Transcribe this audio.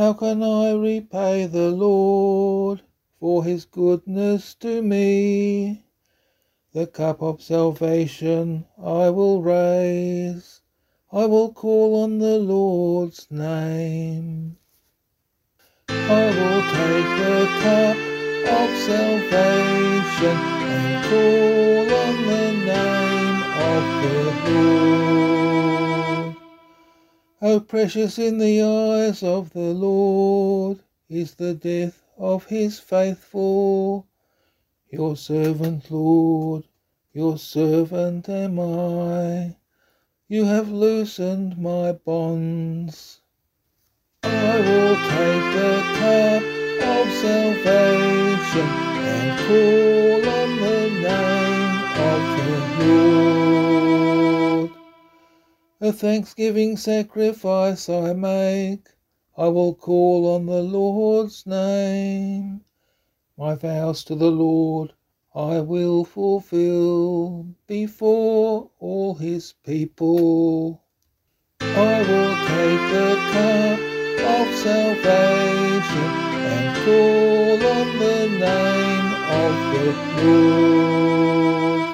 How can I repay the Lord for his goodness to me? The cup of salvation I will raise. I will call on the Lord's name. I will take the cup of salvation and call on the name of the Lord. How precious in the eyes of the Lord is the death of his faithful. Your servant, Lord, your servant am I. You have loosened my bonds. I will take the cup of salvation and call on the name of the Lord. A thanksgiving sacrifice I make. I will call on the Lord's name. My vows to the Lord I will fulfill before all his people. I will take the cup of salvation and call on the name of the Lord.